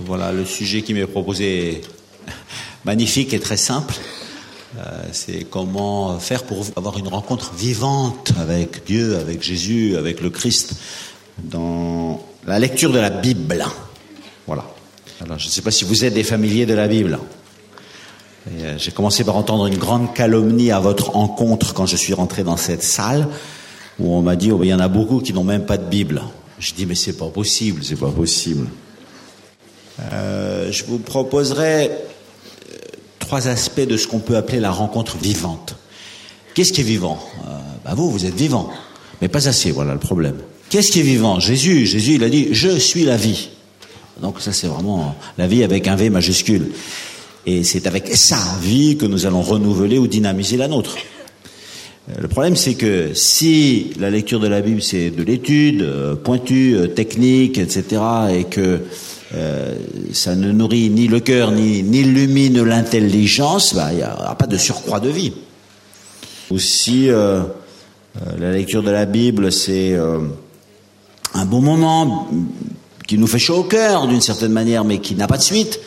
Voilà, le sujet qui m'est proposé est magnifique et très simple. C'est comment faire pour avoir une rencontre vivante avec Dieu, avec Jésus, avec le Christ, dans la lecture de la Bible. Voilà. Alors, je ne sais pas si vous êtes des familiers de la Bible. J'ai commencé par entendre une grande calomnie à votre encontre quand je suis rentré dans cette salle, où on m'a dit, il y en a beaucoup qui n'ont même pas de Bible. Je dis, mais c'est pas possible, c'est pas possible. Je vous proposerai 3 aspects de ce qu'on peut appeler la rencontre vivante. Qu'est-ce qui est vivant ? Vous êtes vivant, mais pas assez, voilà le problème. Qu'est-ce qui est vivant ? Jésus, il a dit, je suis la vie. Donc ça, c'est vraiment la vie avec un V majuscule. Et c'est avec sa vie que nous allons renouveler ou dynamiser la nôtre. Le problème, c'est que si la lecture de la Bible, c'est de l'étude pointue, technique, etc., et que ça ne nourrit ni le cœur, ni illumine l'intelligence, il n'y aura pas de surcroît de vie. Aussi, la lecture de la Bible, c'est un bon moment qui nous fait chaud au cœur, d'une certaine manière, mais qui n'a pas de suite.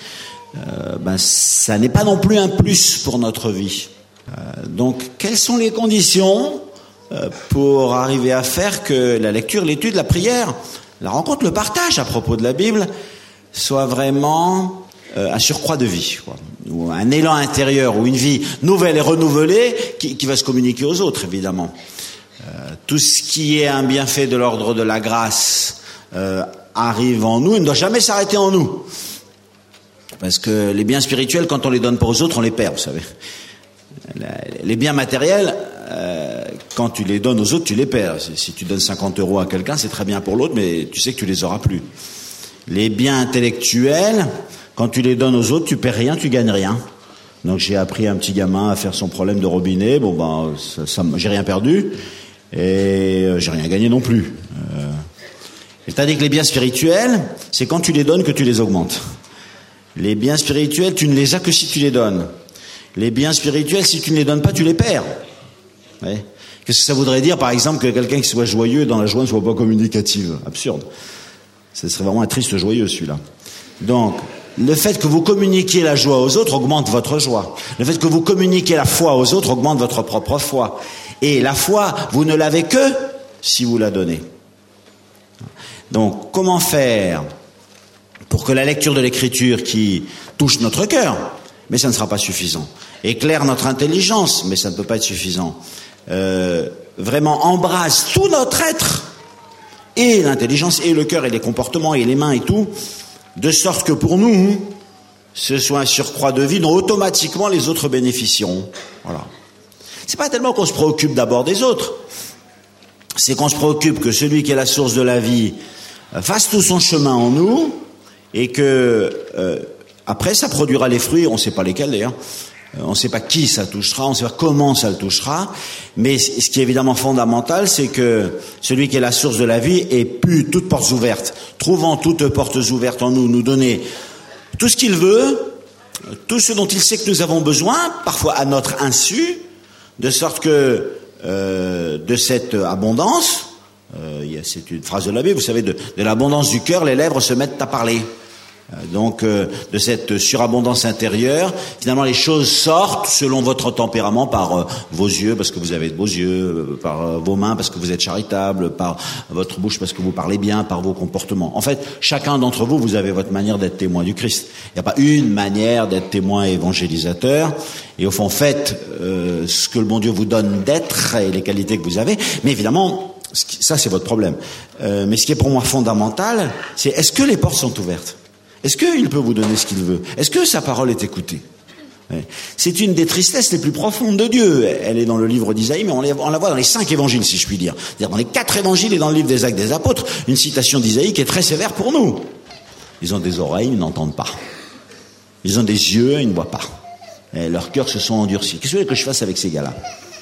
Ça n'est pas non plus un plus pour notre vie. Donc, quelles sont les conditions pour arriver à faire que la lecture, l'étude, la prière, la rencontre, le partage à propos de la Bible soit vraiment un surcroît de vie, quoi, ou un élan intérieur, ou une vie nouvelle et renouvelée qui va se communiquer aux autres, évidemment. Tout ce qui est un bienfait de l'ordre de la grâce arrive en nous, il ne doit jamais s'arrêter en nous. Parce que les biens spirituels, quand on les donne pas aux autres, on les perd, vous savez. Les biens matériels, quand tu les donnes aux autres, tu les perds. Si tu donnes 50 € à quelqu'un, c'est très bien pour l'autre, mais tu sais que tu les auras plus. Les biens intellectuels, quand tu les donnes aux autres, tu perds rien, tu gagnes rien. Donc j'ai appris à un petit gamin à faire son problème de robinet. J'ai rien perdu et j'ai rien gagné non plus. C'est-à-dire que les biens spirituels, c'est quand tu les donnes que tu les augmentes. Les biens spirituels, tu ne les as que si tu les donnes. Les biens spirituels, si tu ne les donnes pas, tu les perds. Ouais. Qu'est-ce que ça voudrait dire, par exemple, que quelqu'un qui soit joyeux dans la joie ne soit pas communicative ? Absurde. Ce serait vraiment un triste joyeux, celui-là. Donc, le fait que vous communiquiez la joie aux autres augmente votre joie. Le fait que vous communiquiez la foi aux autres augmente votre propre foi. Et la foi, vous ne l'avez que si vous la donnez. Donc, comment faire pour que la lecture de l'Écriture qui touche notre cœur, mais ça ne sera pas suffisant, éclaire notre intelligence, mais ça ne peut pas être suffisant, vraiment embrasse tout notre être, et l'intelligence, et le cœur, et les comportements, et les mains, et tout, de sorte que pour nous, ce soit un surcroît de vie dont automatiquement les autres bénéficieront. Voilà. C'est pas tellement qu'on se préoccupe d'abord des autres, c'est qu'on se préoccupe que celui qui est la source de la vie fasse tout son chemin en nous, et que après ça produira les fruits, on ne sait pas lesquels d'ailleurs, on ne sait pas qui ça touchera, on ne sait pas comment ça le touchera, mais ce qui est évidemment fondamental, c'est que celui qui est la source de la vie ait pu toutes portes ouvertes, trouvant toutes portes ouvertes en nous, nous donner tout ce qu'il veut, tout ce dont il sait que nous avons besoin, parfois à notre insu, de sorte que de cette abondance, c'est une phrase de la Bible, vous savez, de l'abondance du cœur, les lèvres se mettent à parler. Donc, de cette surabondance intérieure, finalement, les choses sortent selon votre tempérament, par vos yeux, parce que vous avez de beaux yeux, par vos mains, parce que vous êtes charitable, par votre bouche, parce que vous parlez bien, par vos comportements. En fait, chacun d'entre vous, vous avez votre manière d'être témoin du Christ. Il n'y a pas une manière d'être témoin évangélisateur. Et au fond, faites ce que le bon Dieu vous donne d'être et les qualités que vous avez. Mais évidemment, ça, c'est votre problème. Mais ce qui est pour moi fondamental, c'est est-ce que les portes sont ouvertes ? Est-ce qu'il peut vous donner ce qu'il veut ? Est-ce que sa parole est écoutée ? C'est une des tristesses les plus profondes de Dieu. Elle est dans le livre d'Isaïe, mais on la voit dans les 5 évangiles, si je puis dire. C'est-à-dire dans les 4 évangiles et dans le livre des Actes des Apôtres, une citation d'Isaïe qui est très sévère pour nous. Ils ont des oreilles, ils n'entendent pas. Ils ont des yeux, ils ne voient pas. Et leurs cœurs se sont endurcis. Qu'est-ce que vous voulez que je fasse avec ces gars-là ?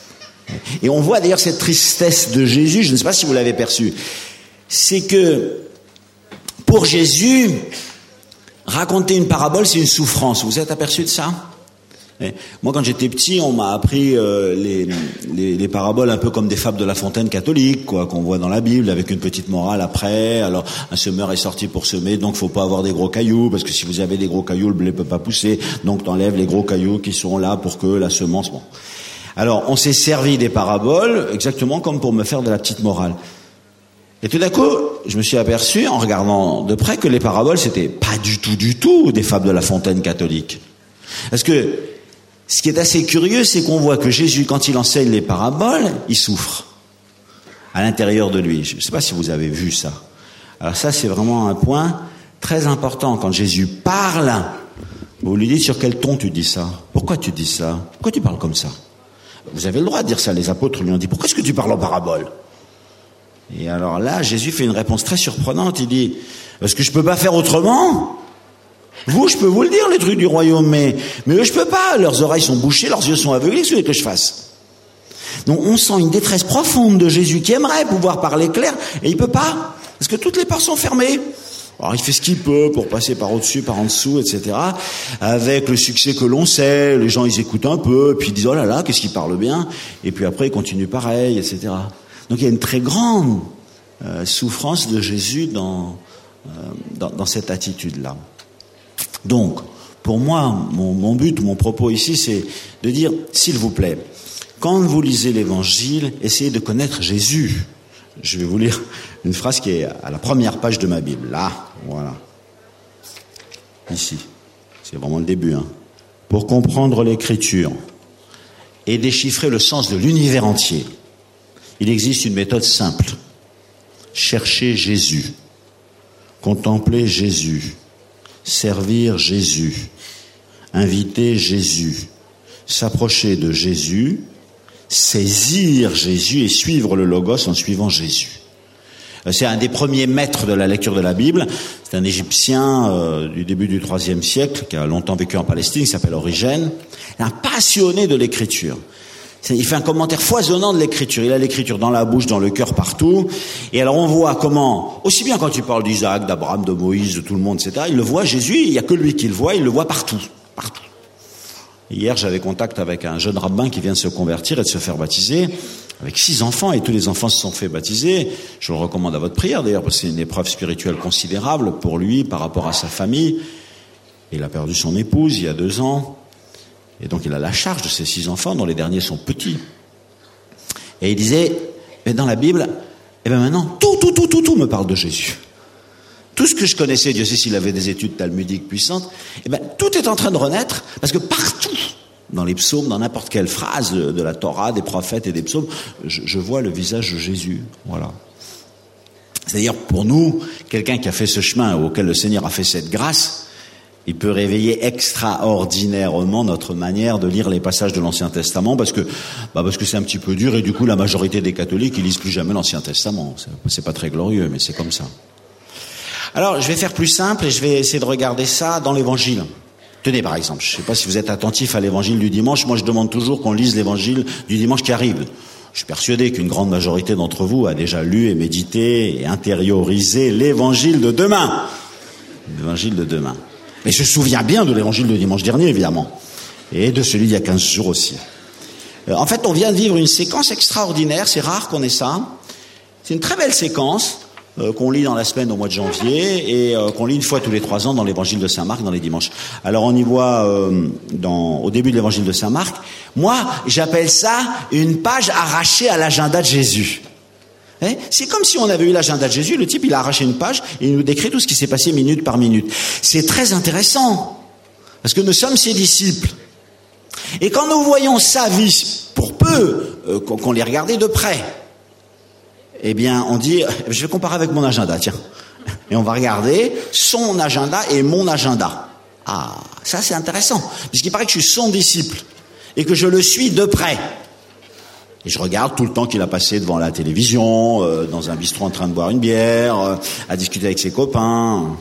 Et on voit d'ailleurs cette tristesse de Jésus, je ne sais pas si vous l'avez perçu. C'est que, pour Jésus, raconter une parabole, c'est une souffrance. Vous êtes aperçu de ça ? Et moi, quand j'étais petit, on m'a appris les paraboles un peu comme des fables de La Fontaine catholique, quoi, qu'on voit dans la Bible, avec une petite morale après. Alors, un semeur est sorti pour semer, donc faut pas avoir des gros cailloux, parce que si vous avez des gros cailloux, le blé peut pas pousser. Donc, t'enlèves les gros cailloux qui sont là pour que la semence... Bon. Alors, on s'est servi des paraboles, exactement comme pour me faire de la petite morale. Et tout d'un coup, je me suis aperçu, en regardant de près, que les paraboles, c'était pas du tout des fables de La Fontaine catholique. Parce que, ce qui est assez curieux, c'est qu'on voit que Jésus, quand il enseigne les paraboles, il souffre à l'intérieur de lui. Je ne sais pas si vous avez vu ça. Alors ça, c'est vraiment un point très important. Quand Jésus parle, vous lui dites sur quel ton tu dis ça. Pourquoi tu dis ça? Pourquoi tu parles comme ça? Vous avez le droit de dire ça. Les apôtres lui ont dit, pourquoi est-ce que tu parles en parabole? Et alors là, Jésus fait une réponse très surprenante. Il dit, parce que je peux pas faire autrement. Vous, je peux vous le dire, les trucs du royaume, mais eux, je peux pas. Leurs oreilles sont bouchées, leurs yeux sont aveuglés, qu'est-ce que vous voulez que je fasse? Donc, on sent une détresse profonde de Jésus qui aimerait pouvoir parler clair, et il peut pas. Parce que toutes les portes sont fermées. Alors, il fait ce qu'il peut pour passer par au-dessus, par en dessous, etc. Avec le succès que l'on sait, les gens, ils écoutent un peu, puis ils disent, oh là là, qu'est-ce qu'il parle bien? Et puis après, ils continuent pareil, etc. Donc il y a une très grande souffrance de Jésus dans cette attitude-là. Donc, pour moi, mon but, mon propos ici, c'est de dire, s'il vous plaît, quand vous lisez l'Évangile, essayez de connaître Jésus. Je vais vous lire une phrase qui est à la première page de ma Bible. Là, voilà. Ici. C'est vraiment le début. Pour comprendre l'Écriture et déchiffrer le sens de l'univers entier, il existe une méthode simple. Chercher Jésus, contempler Jésus, servir Jésus, inviter Jésus, s'approcher de Jésus, saisir Jésus et suivre le Logos en suivant Jésus. C'est un des premiers maîtres de la lecture de la Bible. C'est un Égyptien du début du IIIe siècle qui a longtemps vécu en Palestine, qui s'appelle Origène, un passionné de l'Écriture. Il fait un commentaire foisonnant de l'Écriture. Il a l'Écriture dans la bouche, dans le cœur, partout. Et alors on voit comment, aussi bien quand il parle d'Isaac, d'Abraham, de Moïse, de tout le monde, etc., il le voit, Jésus, il n'y a que lui qui le voit, il le voit partout. Partout. Hier, j'avais contact avec un jeune rabbin qui vient de se convertir et de se faire baptiser, avec 6 enfants, et tous les enfants se sont fait baptiser. Je le recommande à votre prière, d'ailleurs, parce que c'est une épreuve spirituelle considérable pour lui, par rapport à sa famille. Il a perdu son épouse il y a 2 ans. Et donc il a la charge de ces 6 enfants, dont les derniers sont petits. Et il disait, mais dans la Bible, maintenant, tout me parle de Jésus. Tout ce que je connaissais, Dieu sait s'il avait des études talmudiques puissantes, tout est en train de renaître, parce que partout, dans les psaumes, dans n'importe quelle phrase de la Torah, des prophètes et des psaumes, je vois le visage de Jésus. Voilà. C'est-à-dire, pour nous, quelqu'un qui a fait ce chemin, auquel le Seigneur a fait cette grâce, il peut réveiller extraordinairement notre manière de lire les passages de l'Ancien Testament, parce que c'est un petit peu dur, et du coup la majorité des catholiques ils lisent plus jamais l'Ancien Testament. C'est pas très glorieux, mais c'est comme ça. Alors je vais faire plus simple et je vais essayer de regarder ça dans l'Évangile. Tenez par exemple, je ne sais pas si vous êtes attentifs à l'Évangile du dimanche. Moi je demande toujours qu'on lise l'Évangile du dimanche qui arrive. Je suis persuadé qu'une grande majorité d'entre vous a déjà lu et médité et intériorisé l'Évangile de demain. L'Évangile de demain. Mais je me souviens bien de l'évangile de dimanche dernier, évidemment. Et de celui d'il y a 15 jours aussi. En fait, on vient de vivre une séquence extraordinaire. C'est rare qu'on ait ça. C'est une très belle séquence qu'on lit dans la semaine au mois de janvier et qu'on lit une fois tous les 3 ans dans l'évangile de Saint-Marc, dans les dimanches. Alors on y voit au début de l'évangile de Saint-Marc. Moi, j'appelle ça une page arrachée à l'agenda de Jésus. C'est comme si on avait eu l'agenda de Jésus, le type il a arraché une page et il nous décrit tout ce qui s'est passé minute par minute. C'est très intéressant, parce que nous sommes ses disciples. Et quand nous voyons sa vie, pour peu qu'on les regardait de près, eh bien on dit, je vais comparer avec mon agenda, tiens. Et on va regarder son agenda et mon agenda. Ah, ça c'est intéressant, puisqu'il paraît que je suis son disciple et que je le suis de près. Et je regarde tout le temps qu'il a passé devant la télévision, dans un bistrot en train de boire une bière, à discuter avec ses copains.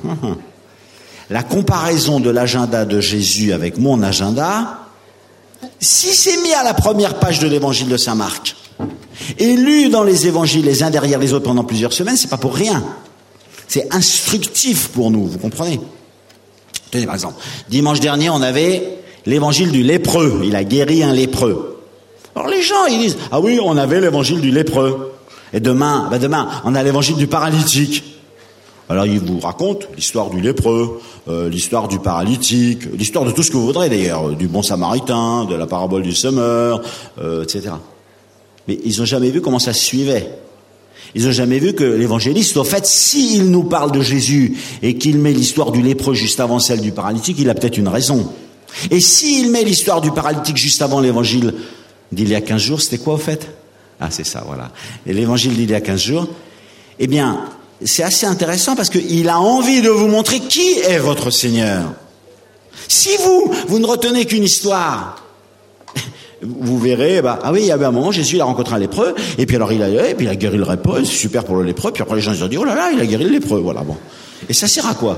La comparaison de l'agenda de Jésus avec mon agenda, si c'est mis à la première page de l'évangile de Saint-Marc, et lu dans les évangiles les uns derrière les autres pendant plusieurs semaines, c'est pas pour rien. C'est instructif pour nous, vous comprenez? Tenez par exemple, dimanche dernier on avait l'évangile du lépreux. Il a guéri un lépreux. Alors les gens, ils disent, ah oui, on avait l'évangile du lépreux. Et demain, on a l'évangile du paralytique. Alors il vous raconte l'histoire du lépreux, l'histoire du paralytique, l'histoire de tout ce que vous voudrez d'ailleurs, du bon samaritain, de la parabole du semeur, etc. Mais ils n'ont jamais vu comment ça se suivait. Ils n'ont jamais vu que l'évangéliste, au fait, s'il nous parle de Jésus et qu'il met l'histoire du lépreux juste avant celle du paralytique, il a peut-être une raison. Et s'il met l'histoire du paralytique juste avant l'évangile d'il y a 15 jours, c'était quoi au fait? Ah, c'est ça, voilà. Et l'évangile d'il y a 15 jours, eh bien, c'est assez intéressant parce qu'il a envie de vous montrer qui est votre Seigneur. Si vous ne retenez qu'une histoire, vous verrez, ah oui, il y avait un moment, Jésus il a rencontré un lépreux, et puis alors il a guéri le lépreux, c'est super pour le lépreux, puis après les gens ils ont dit, oh là là, il a guéri le lépreux, voilà, bon. Et ça sert à quoi?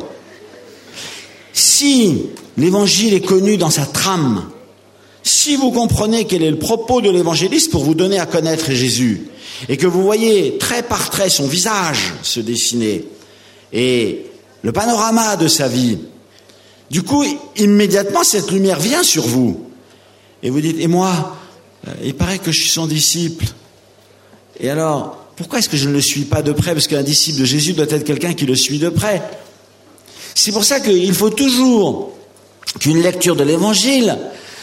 Si l'évangile est connu dans sa trame, si vous comprenez quel est le propos de l'évangéliste pour vous donner à connaître Jésus, et que vous voyez trait par trait son visage se dessiner, et le panorama de sa vie, du coup, immédiatement, cette lumière vient sur vous. Et vous dites, et moi, il paraît que je suis son disciple. Et alors, pourquoi est-ce que je ne le suis pas de près? Parce qu'un disciple de Jésus doit être quelqu'un qui le suit de près. C'est pour ça qu'il faut toujours qu'une lecture de l'évangile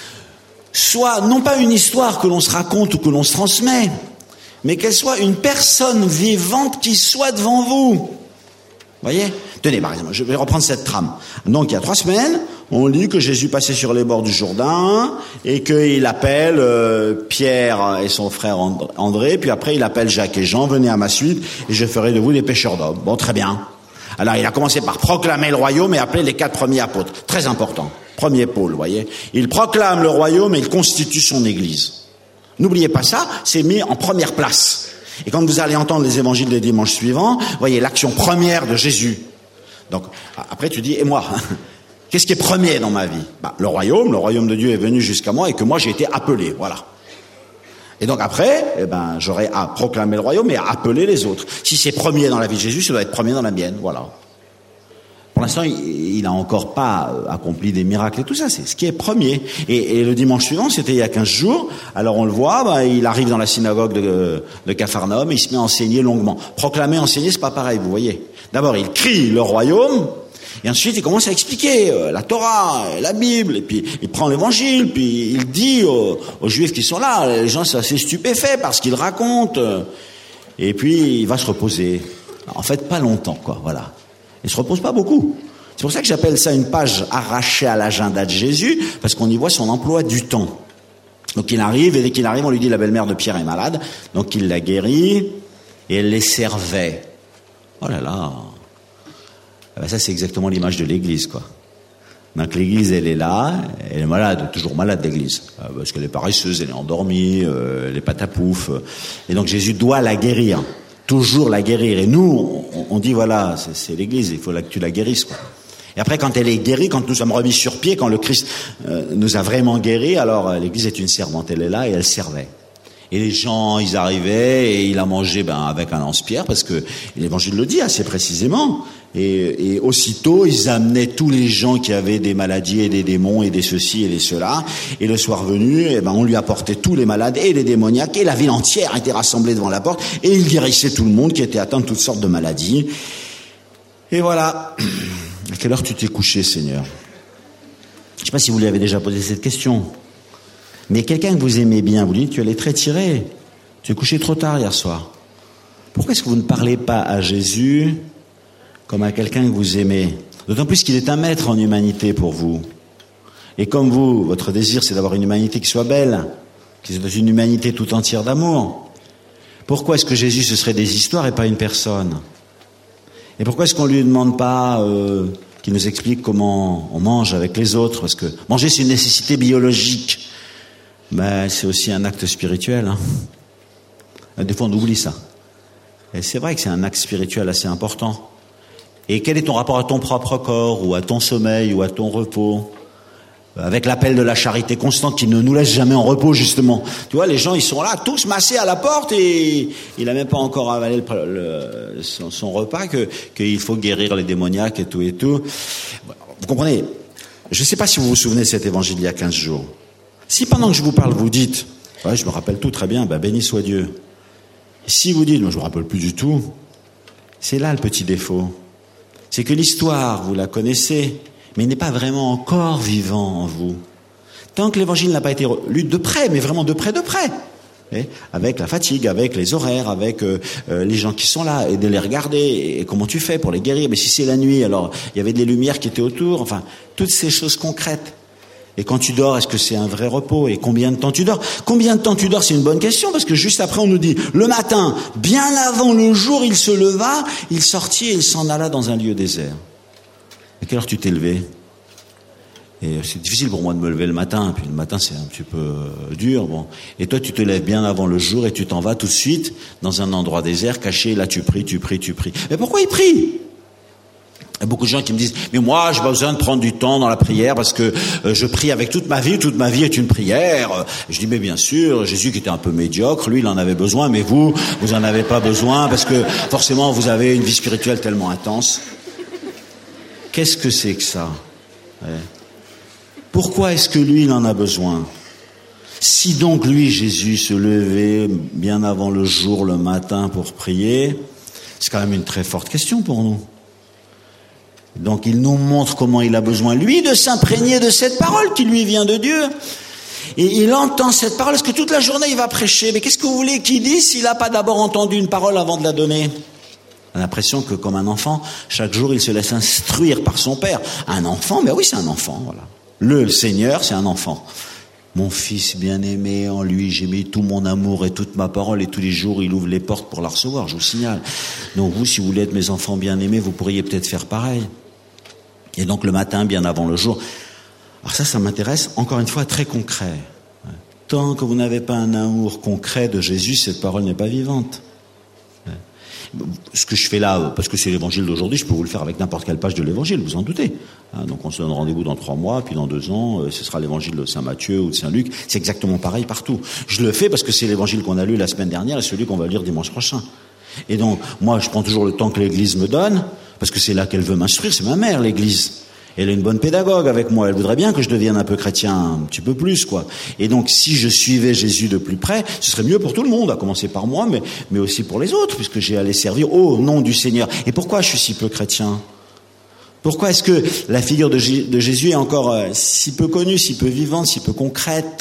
soit non pas une histoire que l'on se raconte ou que l'on se transmet, mais qu'elle soit une personne vivante qui soit devant vous. Voyez? Tenez, par exemple, je vais reprendre cette trame. Donc, il y a 3 semaines, on lit que Jésus passait sur les bords du Jourdain et qu'il appelle Pierre et son frère André, puis après il appelle Jacques et Jean, venez à ma suite et je ferai de vous des pêcheurs d'hommes. Bon, très bien. Alors, il a commencé par proclamer le royaume et appeler les 4 premiers apôtres. Très important. Premier pôle, voyez. Il proclame le royaume et il constitue son église. N'oubliez pas ça, c'est mis en première place. Et quand vous allez entendre les évangiles des dimanches suivants, voyez l'action première de Jésus. Donc, après tu dis, et moi, qu'est-ce qui est premier dans ma vie? Le royaume de Dieu est venu jusqu'à moi et que moi j'ai été appelé, voilà. Et donc après, j'aurai à proclamer le royaume et à appeler les autres. Si c'est premier dans la vie de Jésus, ça doit être premier dans la mienne, voilà. Pour l'instant, il n'a encore pas accompli des miracles et tout ça, c'est ce qui est premier. Et le dimanche suivant, c'était il y a 15 jours, alors on le voit, il arrive dans la synagogue de Capharnaüm et il se met à enseigner longuement. Proclamer, enseigner, c'est pas pareil, vous voyez. D'abord, il crie le royaume, et ensuite il commence à expliquer la Torah, la Bible, et puis il prend l'évangile, puis il dit aux Juifs qui sont là, les gens sont assez stupéfaits par ce qu'il raconte, et puis il va se reposer. En fait, pas longtemps, quoi, voilà. Il se repose pas beaucoup. C'est pour ça que j'appelle ça une page arrachée à l'agenda de Jésus, parce qu'on y voit son emploi du temps. Donc il arrive, et dès qu'il arrive, on lui dit la belle-mère de Pierre est malade, donc il la guérit, et elle les servait. Oh là là. Ça c'est exactement l'image de l'église, quoi. Donc l'église, elle est là, elle est malade, toujours malade l'église, parce qu'elle est paresseuse, elle est endormie, elle est patapouf, et donc Jésus doit la guérir. Toujours la guérir. Et nous, on dit voilà, c'est l'église, il faut que tu la guérisses, quoi. Et après, quand elle est guérie, quand nous sommes remis sur pied, quand le Christ nous a vraiment guéris, alors l'église est une servante, elle est là et elle servait. Et les gens, ils arrivaient et il a mangé avec un lance-pierre, parce que l'évangile le dit assez précisément. Et aussitôt, ils amenaient tous les gens qui avaient des maladies et des démons et des ceci et des cela. Et le soir venu, on lui apportait tous les malades et les démoniaques, et la ville entière était rassemblée devant la porte, et il guérissait tout le monde qui était atteint de toutes sortes de maladies. Et voilà. À quelle heure tu t'es couché, Seigneur? Je ne sais pas si vous lui avez déjà posé cette question. Mais quelqu'un que vous aimez bien, vous dites, tu allais très tiré. Tu es couché trop tard hier soir. Pourquoi est-ce que vous ne parlez pas à Jésus comme à quelqu'un que vous aimez? D'autant plus qu'il est un maître en humanité pour vous. Et comme vous, votre désir, c'est d'avoir une humanité qui soit belle, qui soit une humanité tout entière d'amour. Pourquoi est-ce que Jésus, ce serait des histoires et pas une personne? Et pourquoi est-ce qu'on ne lui demande pas qu'il nous explique comment on mange avec les autres? Parce que manger, c'est une nécessité biologique. Mais c'est aussi un acte spirituel. Des fois, on oublie ça. Et c'est vrai que c'est un acte spirituel assez important. Et quel est ton rapport à ton propre corps, ou à ton sommeil, ou à ton repos? Avec l'appel de la charité constante qui ne nous laisse jamais en repos, justement. Tu vois, les gens, ils sont là, tous massés à la porte, et il n'a même pas encore avalé son repas, qu'il faut guérir les démoniaques et tout et tout. Vous comprenez? Je ne sais pas si vous vous souvenez de cet évangile il y a 15 jours. Si pendant que je vous parle, vous dites, ouais, je me rappelle tout très bien, béni soit Dieu. Et si vous dites, moi je ne me rappelle plus du tout, c'est là le petit défaut. C'est que l'histoire, vous la connaissez, mais il n'est pas vraiment encore vivant en vous. Tant que l'évangile n'a pas été lu de près, mais vraiment de près, avec la fatigue, avec les horaires, avec les gens qui sont là, et de les regarder, et comment tu fais pour les guérir. Mais si c'est la nuit, alors il y avait des lumières qui étaient autour, enfin, toutes ces choses concrètes. Et quand tu dors, est-ce que c'est un vrai repos? Et combien de temps tu dors? Combien de temps tu dors, c'est une bonne question, parce que juste après on nous dit, le matin, bien avant le jour, il se leva, il sortit et il s'en alla dans un lieu désert. À quelle heure tu t'es levé? Et c'est difficile pour moi de me lever le matin, puis le matin c'est un petit peu dur, bon. Et toi tu te lèves bien avant le jour et tu t'en vas tout de suite dans un endroit désert, caché, là tu pries. Mais pourquoi il prie? Il y a beaucoup de gens qui me disent, mais moi j'ai pas besoin de prendre du temps dans la prière parce que je prie avec toute ma vie est une prière. Je dis, mais bien sûr, Jésus qui était un peu médiocre, lui il en avait besoin, mais vous en avez pas besoin parce que forcément vous avez une vie spirituelle tellement intense. Qu'est-ce que c'est que ça? Ouais. Pourquoi est-ce que lui, il en a besoin? Si donc lui, Jésus, se levait bien avant le jour, le matin, pour prier, c'est quand même une très forte question pour nous. Donc il nous montre comment il a besoin, lui, de s'imprégner de cette parole qui lui vient de Dieu. Et il entend cette parole, parce que toute la journée, il va prêcher. Mais qu'est-ce que vous voulez qu'il dise s'il n'a pas d'abord entendu une parole avant de la donner? On a l'impression que, comme un enfant, chaque jour, il se laisse instruire par son père. Un enfant, mais oui, c'est un enfant, voilà. Le Seigneur, c'est un enfant. Mon fils bien-aimé, en lui, j'ai mis tout mon amour et toute ma parole, et tous les jours, il ouvre les portes pour la recevoir, je vous signale. Donc vous, si vous voulez être mes enfants bien-aimés, vous pourriez peut-être faire pareil. Et donc le matin, bien avant le jour. Alors ça m'intéresse, encore une fois, très concret. Tant que vous n'avez pas un amour concret de Jésus, cette parole n'est pas vivante. Ce que je fais là, parce que c'est l'évangile d'aujourd'hui, je peux vous le faire avec n'importe quelle page de l'évangile, vous en doutez. Donc on se donne rendez-vous dans 3 mois, puis dans 2 ans, ce sera l'évangile de Saint Matthieu ou de Saint Luc. C'est exactement pareil partout. Je le fais parce que c'est l'évangile qu'on a lu la semaine dernière et celui qu'on va lire dimanche prochain. Et donc, moi, je prends toujours le temps que l'Église me donne, parce que c'est là qu'elle veut m'instruire, c'est ma mère, l'Église. Elle est une bonne pédagogue avec moi, elle voudrait bien que je devienne un peu chrétien, un petit peu plus, quoi. Et donc, si je suivais Jésus de plus près, ce serait mieux pour tout le monde, à commencer par moi, mais aussi pour les autres, puisque j'ai à les servir au nom du Seigneur. Et pourquoi je suis si peu chrétien? Pourquoi est-ce que la figure de Jésus est encore si peu connue, si peu vivante, si peu concrète?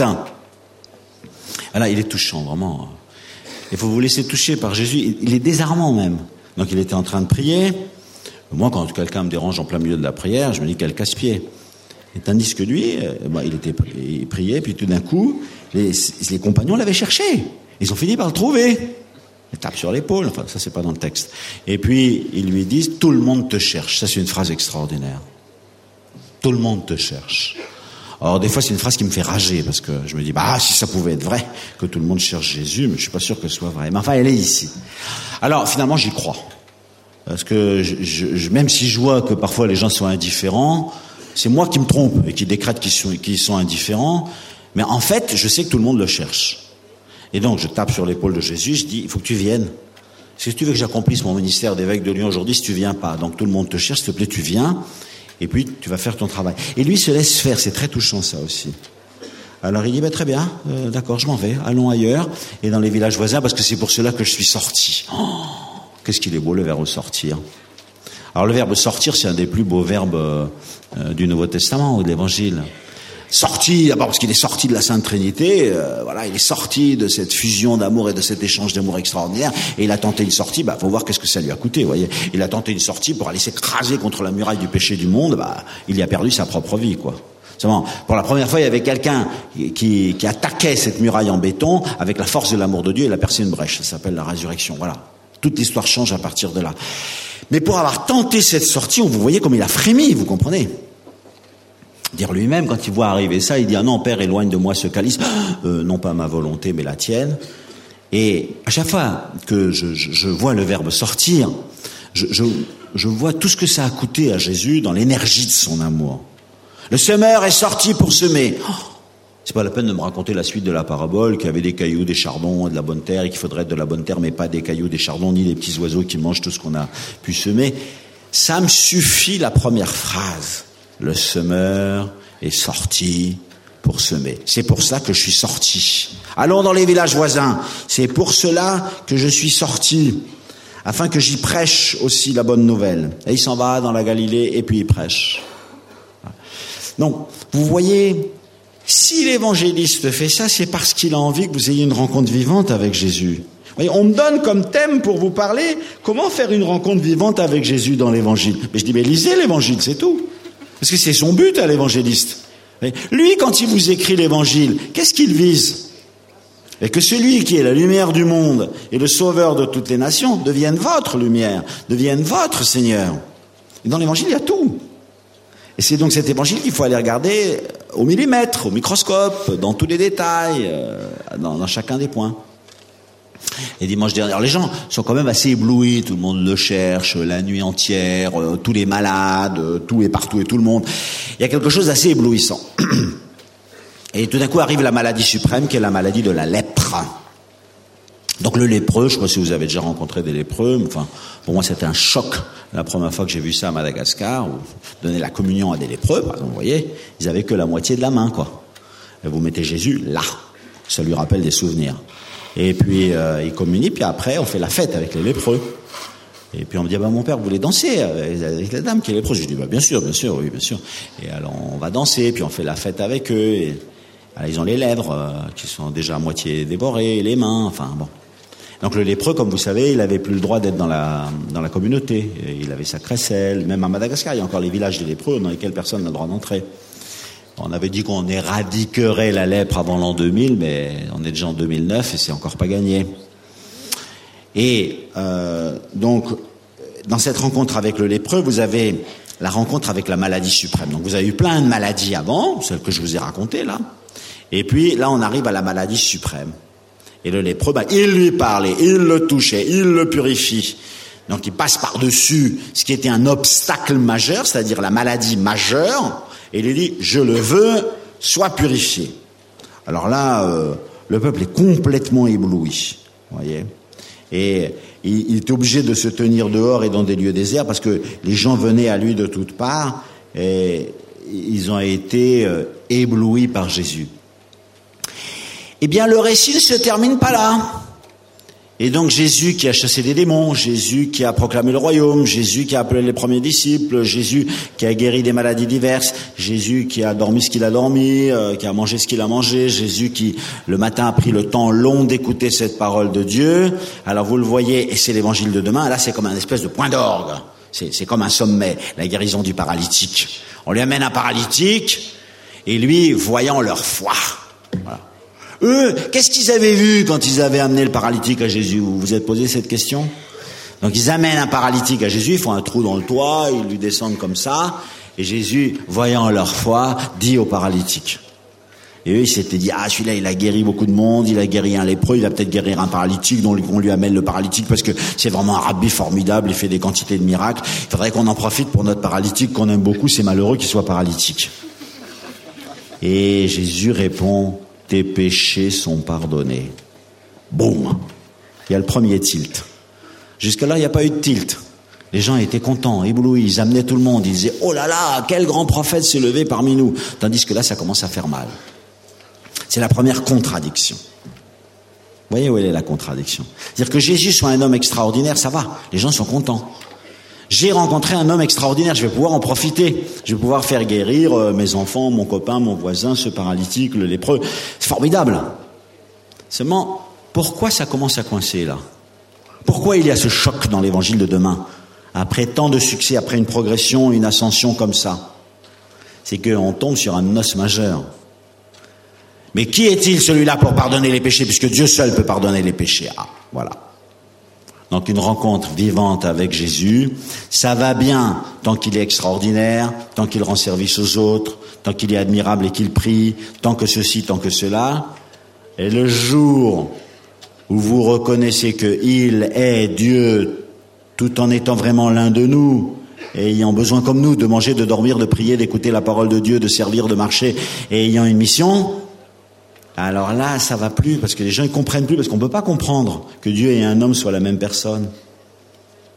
Voilà, il est touchant, vraiment. Il faut vous laisser toucher par Jésus. Il est désarmant même. Donc, il était en train de prier. Moi, quand quelqu'un me dérange en plein milieu de la prière, je me dis quel casse-pied. Et tandis que lui, il priait, puis tout d'un coup, les compagnons l'avaient cherché. Ils ont fini par le trouver. Il tape sur l'épaule, enfin ça c'est pas dans le texte. Et puis ils lui disent, tout le monde te cherche. Ça c'est une phrase extraordinaire. Tout le monde te cherche. Alors des fois c'est une phrase qui me fait rager, parce que je me dis, si ça pouvait être vrai, que tout le monde cherche Jésus, mais je suis pas sûr que ce soit vrai. Mais enfin elle est ici. Alors finalement j'y crois. Parce que même si je vois que parfois les gens sont indifférents, c'est moi qui me trompe et qui décrète qu'ils sont indifférents. Mais en fait, je sais que tout le monde le cherche. Et donc, je tape sur l'épaule de Jésus, je dis, il faut que tu viennes. Si tu veux que j'accomplisse mon ministère d'évêque de Lyon aujourd'hui, si tu viens pas, donc tout le monde te cherche, s'il te plaît, tu viens, et puis tu vas faire ton travail. Et lui se laisse faire, c'est très touchant ça aussi. Alors il dit, très bien, d'accord, je m'en vais, allons ailleurs, et dans les villages voisins, parce que c'est pour cela que je suis sorti. Qu'est-ce qu'il est beau le verbe sortir. Alors le verbe sortir, c'est un des plus beaux verbes du Nouveau Testament ou de l'Évangile. Sorti, d'abord parce qu'il est sorti de la Sainte Trinité, il est sorti de cette fusion d'amour et de cet échange d'amour extraordinaire, et il a tenté une sortie, faut voir qu'est-ce que ça lui a coûté, vous voyez. Il a tenté une sortie pour aller s'écraser contre la muraille du péché du monde, il y a perdu sa propre vie, quoi. Seulement, pour la première fois, il y avait quelqu'un qui attaquait cette muraille en béton avec la force de l'amour de Dieu, et il a percé une brèche, ça s'appelle la résurrection, voilà. Toute l'histoire change à partir de là. Mais pour avoir tenté cette sortie, vous voyez comme il a frémi, vous comprenez? Dire lui-même, quand il voit arriver ça, il dit, non, Père, éloigne de moi ce calice, non pas ma volonté, mais la tienne. Et à chaque fois que je vois le verbe sortir, je vois tout ce que ça a coûté à Jésus dans l'énergie de son amour. Le semeur est sorti pour semer. C'est pas la peine de me raconter la suite de la parabole, qu'il y avait des cailloux, des chardons et de la bonne terre, et qu'il faudrait être de la bonne terre, mais pas des cailloux, des chardons, ni des petits oiseaux qui mangent tout ce qu'on a pu semer. Ça me suffit la première phrase. Le semeur est sorti pour semer. C'est pour ça que je suis sorti. Allons dans les villages voisins. C'est pour cela que je suis sorti, afin que j'y prêche aussi la bonne nouvelle. Et il s'en va dans la Galilée et puis il prêche. Donc, vous voyez, si l'évangéliste fait ça, c'est parce qu'il a envie que vous ayez une rencontre vivante avec Jésus. Vous voyez, on me donne comme thème pour vous parler comment faire une rencontre vivante avec Jésus dans l'évangile. Mais je dis, mais lisez l'évangile, c'est tout. Parce que c'est son but à l'évangéliste. Lui, quand il vous écrit l'évangile, qu'est-ce qu'il vise? Et que celui qui est la lumière du monde et le sauveur de toutes les nations devienne votre lumière, devienne votre Seigneur. Et dans l'évangile, il y a tout. Et c'est donc cet évangile qu'il faut aller regarder au millimètre, au microscope, dans tous les détails, dans chacun des points. Et dimanche dernier, alors les gens sont quand même assez éblouis, tout le monde le cherche, la nuit entière, tous les malades, tout et partout et tout le monde. Il y a quelque chose d'assez éblouissant. Et tout d'un coup arrive la maladie suprême qui est la maladie de la lèpre. Donc le lépreux, je ne sais pas si vous avez déjà rencontré des lépreux, enfin pour moi c'était un choc la première fois que j'ai vu ça à Madagascar, où donner la communion à des lépreux, par exemple, vous voyez, ils avaient que la moitié de la main, quoi. Et vous mettez Jésus là, ça lui rappelle des souvenirs. Et puis il communie, puis après on fait la fête avec les lépreux. Et puis on me dit, mon père, vous voulez danser avec la dame qui est lépreuse? Je dis, bien sûr, oui, bien sûr. Et alors on va danser, puis on fait la fête avec eux. Et, alors, ils ont les lèvres qui sont déjà à moitié dévorées, les mains, enfin bon. Donc le lépreux, comme vous savez, il avait plus le droit d'être dans la communauté. Et il avait sa crécelle. Même à Madagascar, il y a encore les villages des lépreux dans lesquels personne n'a le droit d'entrer. On avait dit qu'on éradiquerait la lèpre avant l'an 2000, mais on est déjà en 2009 et c'est encore pas gagné. Et donc, dans cette rencontre avec le lépreux, vous avez la rencontre avec la maladie suprême. Donc vous avez eu plein de maladies avant, celles que je vous ai racontées là. Et puis là, on arrive à la maladie suprême. Et le lépreux, il lui parlait, il le touchait, il le purifie. Donc il passe par-dessus ce qui était un obstacle majeur, c'est-à-dire la maladie majeure, et il lui dit, je le veux, sois purifié. Alors là, le peuple est complètement ébloui, vous voyez. Et il est obligé de se tenir dehors et dans des lieux déserts parce que les gens venaient à lui de toutes parts et ils ont été éblouis par Jésus. Eh bien, le récit ne se termine pas là. Et donc Jésus qui a chassé des démons, Jésus qui a proclamé le royaume, Jésus qui a appelé les premiers disciples, Jésus qui a guéri des maladies diverses, Jésus qui a dormi ce qu'il a dormi, qui a mangé ce qu'il a mangé, Jésus qui le matin a pris le temps long d'écouter cette parole de Dieu. Alors vous le voyez, et c'est l'évangile de demain, là c'est comme un espèce de point d'orgue, c'est comme un sommet, la guérison du paralytique. On lui amène un paralytique, et lui, voyant leur foi, voilà. Eux, qu'est-ce qu'ils avaient vu quand ils avaient amené le paralytique à Jésus? Vous vous êtes posé cette question? Donc ils amènent un paralytique à Jésus, ils font un trou dans le toit, ils lui descendent comme ça, et Jésus, voyant leur foi, dit au paralytique. Et eux, ils s'étaient dit, celui-là, il a guéri beaucoup de monde, il a guéri un lépreux, il va peut-être guérir un paralytique, donc on lui amène le paralytique parce que c'est vraiment un rabbi formidable, il fait des quantités de miracles. Il faudrait qu'on en profite pour notre paralytique qu'on aime beaucoup, c'est malheureux qu'il soit paralytique. Et Jésus répond, tes péchés sont pardonnés. Boum! Il y a le premier tilt. Jusque-là, il n'y a pas eu de tilt. Les gens étaient contents, éblouis, ils amenaient tout le monde, ils disaient, oh là là, quel grand prophète s'est levé parmi nous. Tandis que là, ça commence à faire mal. C'est la première contradiction. Vous voyez où elle est la contradiction? C'est-à-dire que Jésus soit un homme extraordinaire, ça va, les gens sont contents. J'ai rencontré un homme extraordinaire, je vais pouvoir en profiter. Je vais pouvoir faire guérir mes enfants, mon copain, mon voisin, ce paralytique, le lépreux. C'est formidable. Seulement, pourquoi ça commence à coincer là? Pourquoi il y a ce choc dans l'évangile de demain? Après tant de succès, après une progression, une ascension comme ça. C'est qu'on tombe sur un os majeur. Mais qui est-il celui-là pour pardonner les péchés? Puisque Dieu seul peut pardonner les péchés. Voilà. Donc une rencontre vivante avec Jésus, ça va bien tant qu'il est extraordinaire, tant qu'il rend service aux autres, tant qu'il est admirable et qu'il prie, tant que ceci, tant que cela. Et le jour où vous reconnaissez qu'il est Dieu, tout en étant vraiment l'un de nous, et ayant besoin comme nous de manger, de dormir, de prier, d'écouter la parole de Dieu, de servir, de marcher, et ayant une mission, alors là, ça va plus, parce que les gens ne comprennent plus, parce qu'on ne peut pas comprendre que Dieu et un homme soient la même personne.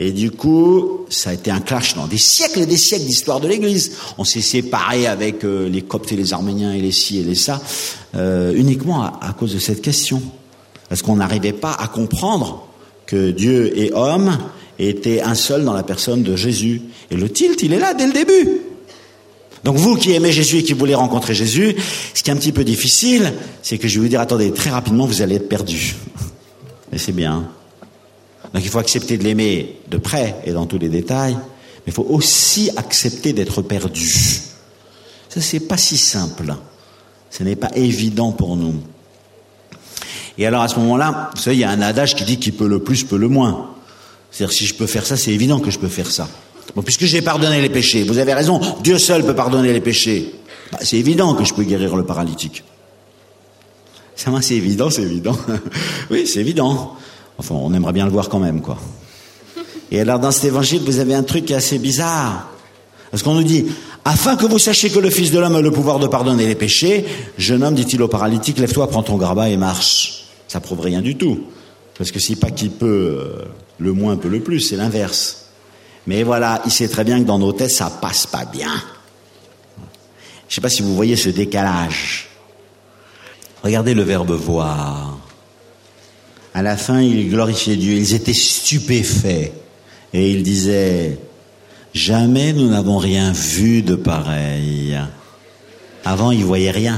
Et du coup, ça a été un clash dans des siècles et des siècles d'histoire de l'Église. On s'est séparés avec les Coptes et les Arméniens et les ci et les ça, uniquement à cause de cette question. Parce qu'on n'arrivait pas à comprendre que Dieu et homme étaient un seul dans la personne de Jésus. Et le tilt, il est là dès le début. Donc vous qui aimez Jésus et qui voulez rencontrer Jésus, ce qui est un petit peu difficile, c'est que je vais vous dire, attendez, très rapidement, vous allez être perdus. Et c'est bien. Donc il faut accepter de l'aimer de près et dans tous les détails, mais il faut aussi accepter d'être perdu. Ça, c'est pas si simple. Ce n'est pas évident pour nous. Et alors à ce moment-là, vous savez, il y a un adage qui dit qui peut le plus peut le moins. C'est-à-dire si je peux faire ça, c'est évident que je peux faire ça. Bon, puisque j'ai pardonné les péchés, vous avez raison, Dieu seul peut pardonner les péchés. Bah, c'est évident que je peux guérir le paralytique. Ça va, c'est évident, c'est évident. Oui, c'est évident. Enfin, on aimerait bien le voir quand même, quoi. Et alors, dans cet évangile, vous avez un truc qui est assez bizarre. Parce qu'on nous dit, afin que vous sachiez que le Fils de l'homme a le pouvoir de pardonner les péchés, jeune homme, dit-il au paralytique, lève-toi, prends ton grabat et marche. Ça prouve rien du tout. Parce que c'est pas qui peut, le moins peut le plus, c'est l'inverse. Mais voilà, il sait très bien que dans nos têtes, ça passe pas bien. Je sais pas si vous voyez ce décalage. Regardez le verbe voir. À la fin, ils glorifiaient Dieu. Ils étaient stupéfaits. Et ils disaient, jamais nous n'avons rien vu de pareil. Avant, ils voyaient rien.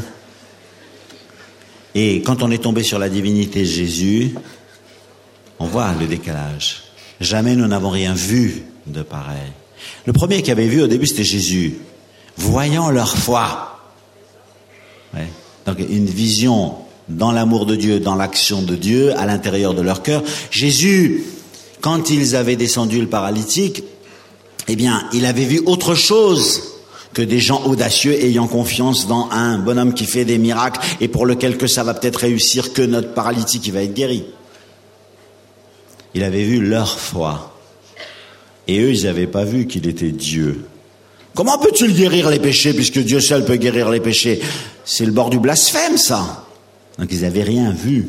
Et quand on est tombé sur la divinité de Jésus, on voit le décalage. Jamais nous n'avons rien vu de pareil. Le premier qui avait vu au début, c'était Jésus. Voyant leur foi. Ouais. Donc une vision dans l'amour de Dieu, dans l'action de Dieu, à l'intérieur de leur cœur. Jésus, quand ils avaient descendu le paralytique, eh bien, il avait vu autre chose que des gens audacieux ayant confiance dans un bonhomme qui fait des miracles et pour lequel que ça va peut-être réussir, que notre paralytique qui va être guéri. Il avait vu leur foi. Et eux, ils n'avaient pas vu qu'il était Dieu. Comment peut-il guérir les péchés puisque Dieu seul peut guérir les péchés? C'est le bord du blasphème, ça. Donc ils n'avaient rien vu.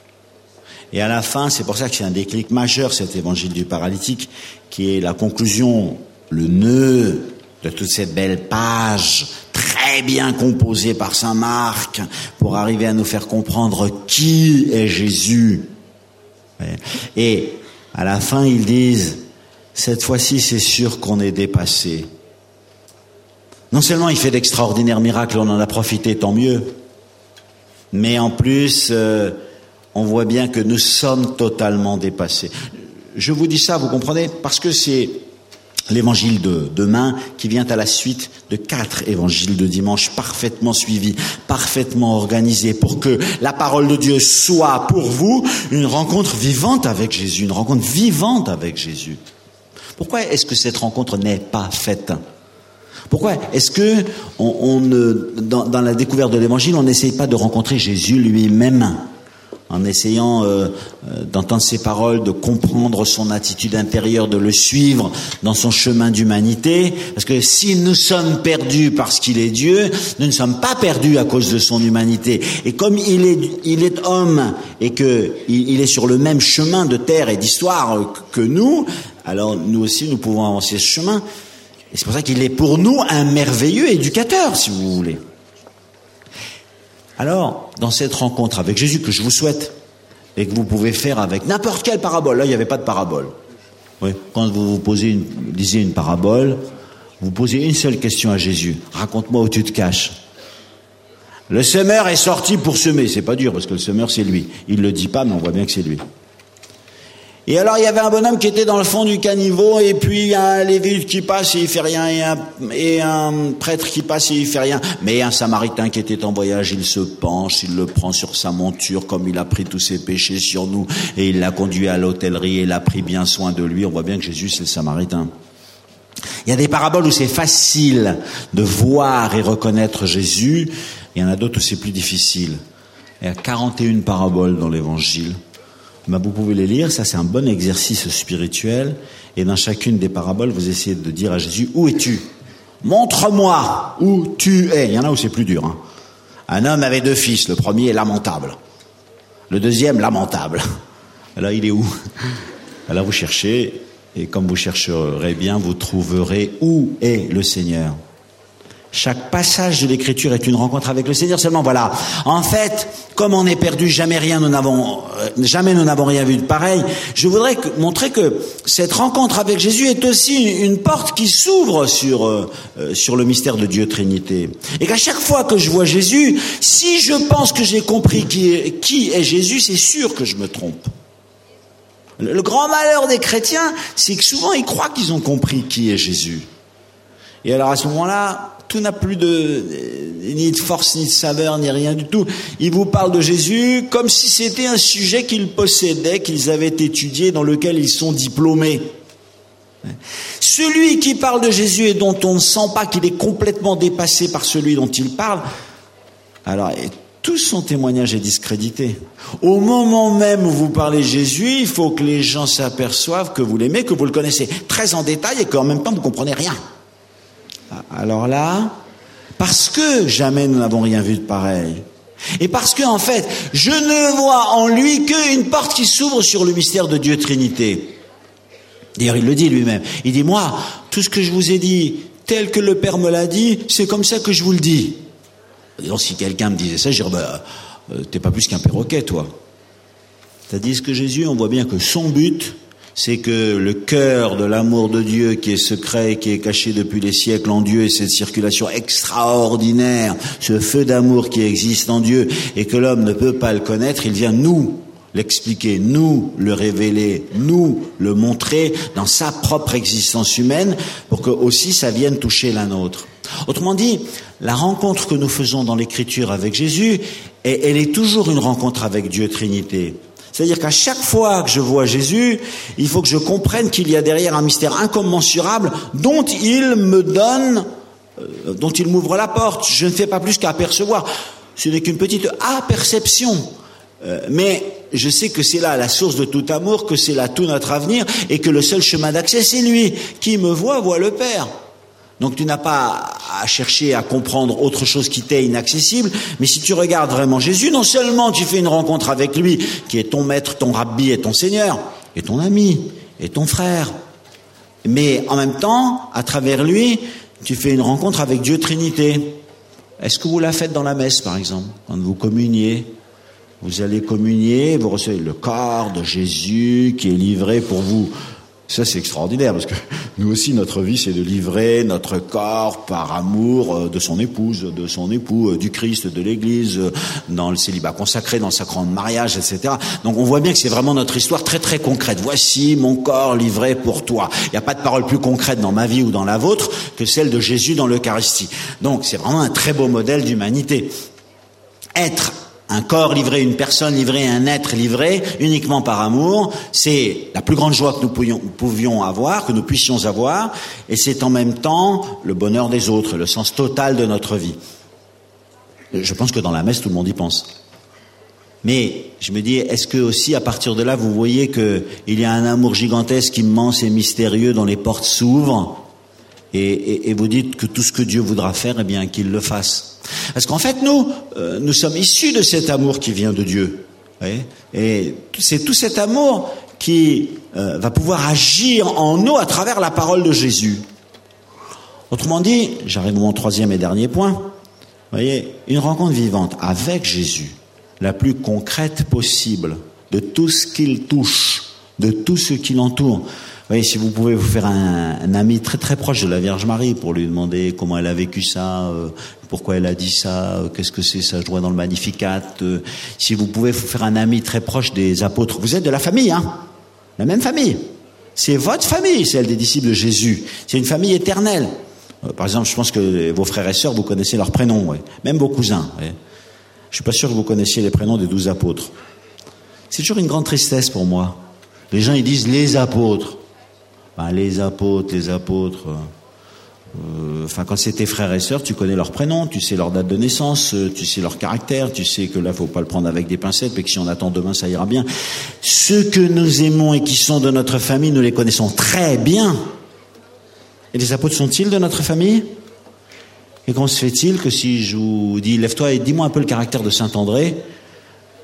Et à la fin, c'est pour ça que c'est un déclic majeur, cet évangile du paralytique, qui est la conclusion, le nœud de toute cette belle page, très bien composée par saint Marc, pour arriver à nous faire comprendre qui est Jésus. Et à la fin, ils disent, cette fois-ci, c'est sûr qu'on est dépassé. Non seulement il fait d'extraordinaires miracles, on en a profité, tant mieux. Mais en plus, on voit bien que nous sommes totalement dépassés. Je vous dis ça, vous comprenez? Parce que c'est l'évangile de demain qui vient à la suite de 4 évangiles de dimanche parfaitement suivis, parfaitement organisés pour que la parole de Dieu soit pour vous une rencontre vivante avec Jésus, une rencontre vivante avec Jésus. Pourquoi est-ce que cette rencontre n'est pas faite? Pourquoi est-ce que dans la découverte de l'évangile, on n'essaye pas de rencontrer Jésus lui-même, en essayant d'entendre ses paroles, de comprendre son attitude intérieure, de le suivre dans son chemin d'humanité? Parce que si nous sommes perdus parce qu'il est Dieu, nous ne sommes pas perdus à cause de son humanité. Et comme il est homme et que il est sur le même chemin de terre et d'histoire que nous, alors nous aussi nous pouvons avancer ce chemin. Et c'est pour ça qu'il est pour nous un merveilleux éducateur, si vous voulez. Alors, dans cette rencontre avec Jésus que je vous souhaite, et que vous pouvez faire avec n'importe quelle parabole, là il n'y avait pas de parabole. Oui, quand vous lisez une parabole, vous posez une seule question à Jésus. Raconte-moi où tu te caches. Le semeur est sorti pour semer. C'est pas dur parce que le semeur c'est lui. Il le dit pas, mais on voit bien que c'est lui. Et alors il y avait un bonhomme qui était dans le fond du caniveau, et puis il y a un lévite qui passe et il fait rien, et un prêtre qui passe et il fait rien. Mais un samaritain qui était en voyage, il se penche, il le prend sur sa monture, comme il a pris tous ses péchés sur nous, et il l'a conduit à l'hôtellerie, et il a pris bien soin de lui. On voit bien que Jésus c'est le samaritain. Il y a des paraboles où c'est facile de voir et reconnaître Jésus, il y en a d'autres où c'est plus difficile. Il y a 41 paraboles dans l'évangile. Ben, vous pouvez les lire, ça c'est un bon exercice spirituel, et dans chacune des paraboles, vous essayez de dire à Jésus, où es-tu? Montre-moi où tu es. Il y en a où c'est plus dur. Un homme avait 2 fils, le premier est lamentable, le deuxième lamentable. Alors il est où? Alors vous cherchez, Et comme vous chercherez bien, vous trouverez où est le Seigneur. Chaque passage de l'Écriture est une rencontre avec le Seigneur. Seulement voilà, en fait, comme on est perdu, jamais nous n'avons rien vu de pareil. Je voudrais montrer que cette rencontre avec Jésus est aussi une porte qui s'ouvre sur le mystère de Dieu Trinité. Et qu'à chaque fois que je vois Jésus, si je pense que j'ai compris qui est Jésus, c'est sûr que je me trompe. Le grand malheur des chrétiens, c'est que souvent ils croient qu'ils ont compris qui est Jésus. Et alors à ce moment-là, tout n'a plus ni de force, ni de saveur, ni rien du tout. Ils vous parlent de Jésus comme si c'était un sujet qu'ils possédaient, qu'ils avaient étudié, dans lequel ils sont diplômés. Celui qui parle de Jésus et dont on ne sent pas qu'il est complètement dépassé par celui dont il parle, alors tout son témoignage est discrédité. Au moment même où vous parlez de Jésus, il faut que les gens s'aperçoivent que vous l'aimez, que vous le connaissez très en détail et qu'en même temps vous ne comprenez rien. Alors là, parce que jamais nous n'avons rien vu de pareil, et parce que en fait, je ne vois en lui qu'une porte qui s'ouvre sur le mystère de Dieu Trinité. D'ailleurs, il le dit lui-même. Il dit, moi, tout ce que je vous ai dit, tel que le Père me l'a dit, c'est comme ça que je vous le dis. Et donc, si quelqu'un me disait ça, je dirais, t'es pas plus qu'un perroquet, toi. Tandis que Jésus, on voit bien que son but, c'est que le cœur de l'amour de Dieu qui est secret, qui est caché depuis les siècles en Dieu, et cette circulation extraordinaire, ce feu d'amour qui existe en Dieu et que l'homme ne peut pas le connaître, il vient nous l'expliquer, nous le révéler, nous le montrer dans sa propre existence humaine pour que aussi ça vienne toucher la nôtre. Autrement dit, la rencontre que nous faisons dans l'Écriture avec Jésus, elle est toujours une rencontre avec Dieu Trinité. C'est-à-dire qu'à chaque fois que je vois Jésus, il faut que je comprenne qu'il y a derrière un mystère incommensurable dont il me donne, dont il m'ouvre la porte. Je ne fais pas plus qu'apercevoir. Ce n'est qu'une petite aperception. Mais je sais que c'est là la source de tout amour, que c'est là tout notre avenir et que le seul chemin d'accès, c'est lui. Qui me voit le Père. Donc tu n'as pas à chercher à comprendre autre chose qui t'est inaccessible, mais si tu regardes vraiment Jésus, non seulement tu fais une rencontre avec lui, qui est ton maître, ton rabbi et ton Seigneur, et ton ami, et ton frère, mais en même temps, à travers lui, tu fais une rencontre avec Dieu Trinité. Est-ce que vous la faites dans la messe, par exemple, quand vous communiez? Vous allez communier, vous recevez le corps de Jésus qui est livré pour vous. Ça, c'est extraordinaire, parce que nous aussi, notre vie, c'est de livrer notre corps par amour de son épouse, de son époux, du Christ, de l'Église, dans le célibat consacré, dans le sacrement de mariage, etc. Donc, on voit bien que c'est vraiment notre histoire très, très concrète. Voici mon corps livré pour toi. Il n'y a pas de parole plus concrète dans ma vie ou dans la vôtre que celle de Jésus dans l'Eucharistie. Donc, c'est vraiment un très beau modèle d'humanité. Être un corps livré, une personne livrée, un être livré, uniquement par amour, c'est la plus grande joie que nous pouvions avoir, que nous puissions avoir, et c'est en même temps le bonheur des autres, le sens total de notre vie. Je pense que dans la messe, tout le monde y pense. Mais je me dis, est-ce que aussi, à partir de là, vous voyez qu'il y a un amour gigantesque, immense et mystérieux dont les portes s'ouvrent, et vous dites que tout ce que Dieu voudra faire, eh bien, qu'il le fasse. Parce qu'en fait, nous sommes issus de cet amour qui vient de Dieu. Oui, et c'est tout cet amour qui va pouvoir agir en nous à travers la parole de Jésus. Autrement dit, j'arrive à mon troisième et dernier point. Vous voyez, une rencontre vivante avec Jésus, la plus concrète possible, de tout ce qu'il touche, de tout ce qui l'entoure. Vous voyez, si vous pouvez vous faire un ami très très proche de la Vierge Marie pour lui demander comment elle a vécu ça, pourquoi elle a dit ça, qu'est-ce que c'est ça, je vois dans le Magnificat. Si vous pouvez vous faire un ami très proche des apôtres, vous êtes de la famille, hein, la même famille. C'est votre famille, celle des disciples de Jésus. C'est une famille éternelle. Par exemple, je pense que vos frères et sœurs, vous connaissez leurs prénoms, ouais. Même vos cousins. Ouais. Je suis pas sûr que vous connaissiez les prénoms des 12 apôtres. C'est toujours une grande tristesse pour moi. Les gens, ils disent les apôtres. Ben, les apôtres. Enfin, quand c'est tes frères et sœurs, tu connais leurs prénoms, tu sais leur date de naissance, tu sais leur caractère, tu sais que là, faut pas le prendre avec des pincettes, mais que si on attend demain, ça ira bien. Ceux que nous aimons et qui sont de notre famille, nous les connaissons très bien. Et les apôtres sont-ils de notre famille? Et comment se fait-il que si je vous dis, lève-toi et dis-moi un peu le caractère de Saint-André,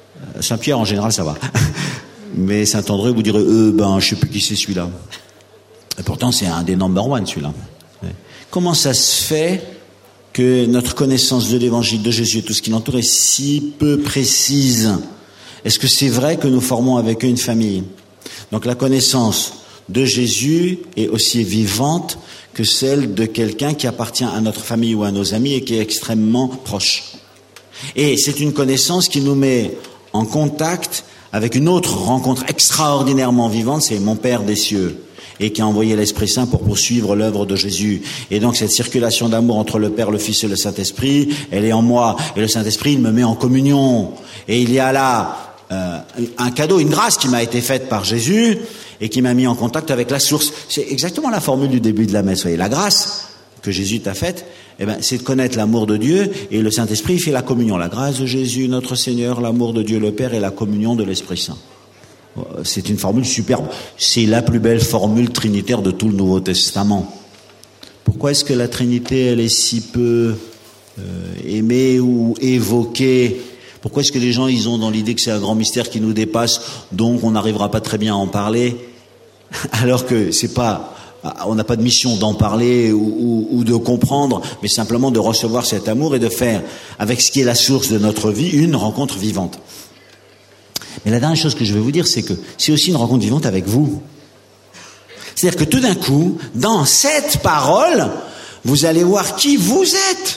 Saint-Pierre en général ça va, mais Saint-André vous direz, je sais plus qui c'est celui-là. Et pourtant, c'est un des number one, celui-là. Comment ça se fait que notre connaissance de l'évangile de Jésus et tout ce qui l'entoure est si peu précise? Est-ce que c'est vrai que nous formons avec eux une famille? Donc la connaissance de Jésus est aussi vivante que celle de quelqu'un qui appartient à notre famille ou à nos amis et qui est extrêmement proche. Et c'est une connaissance qui nous met en contact avec une autre rencontre extraordinairement vivante, c'est mon Père des cieux, et qui a envoyé l'Esprit Saint pour poursuivre l'œuvre de Jésus. Et donc cette circulation d'amour entre le Père, le Fils et le Saint-Esprit, elle est en moi. Et le Saint-Esprit, il me met en communion. Et il y a là un cadeau, une grâce qui m'a été faite par Jésus et qui m'a mis en contact avec la source. C'est exactement la formule du début de la messe. Vous voyez, la grâce que Jésus t'a faite, c'est de connaître l'amour de Dieu, et le Saint-Esprit fait la communion. La grâce de Jésus, notre Seigneur, l'amour de Dieu le Père et la communion de l'Esprit Saint. C'est une formule superbe. C'est la plus belle formule trinitaire de tout le Nouveau Testament. Pourquoi est-ce que la Trinité, elle est si peu aimée ou évoquée? Pourquoi est-ce que les gens, ils ont dans l'idée que c'est un grand mystère qui nous dépasse, donc on n'arrivera pas très bien à en parler, alors que c'est pas, on n'a pas de mission d'en parler ou de comprendre, mais simplement de recevoir cet amour et de faire, avec ce qui est la source de notre vie, une rencontre vivante. Mais la dernière chose que je vais vous dire, c'est que c'est aussi une rencontre vivante avec vous. C'est-à-dire que tout d'un coup, dans cette parole, vous allez voir qui vous êtes.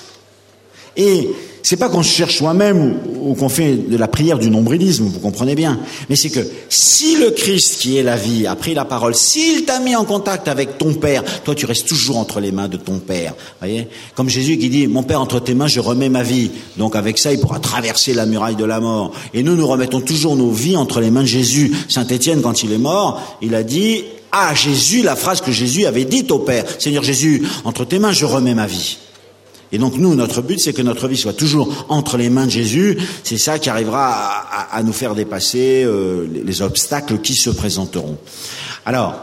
Et c'est pas qu'on se cherche soi-même ou qu'on fait de la prière du nombrilisme, vous comprenez bien. Mais c'est que si le Christ, qui est la vie, a pris la parole, s'il t'a mis en contact avec ton Père, toi tu restes toujours entre les mains de ton Père. Voyez, comme Jésus qui dit, mon Père, entre tes mains, je remets ma vie. Donc avec ça, il pourra traverser la muraille de la mort. Et nous remettons toujours nos vies entre les mains de Jésus. Saint Étienne, quand il est mort, il a dit à Jésus la phrase que Jésus avait dite au Père. Seigneur Jésus, entre tes mains, je remets ma vie. Et donc nous, notre but, c'est que notre vie soit toujours entre les mains de Jésus. C'est ça qui arrivera à nous faire dépasser les obstacles qui se présenteront. Alors,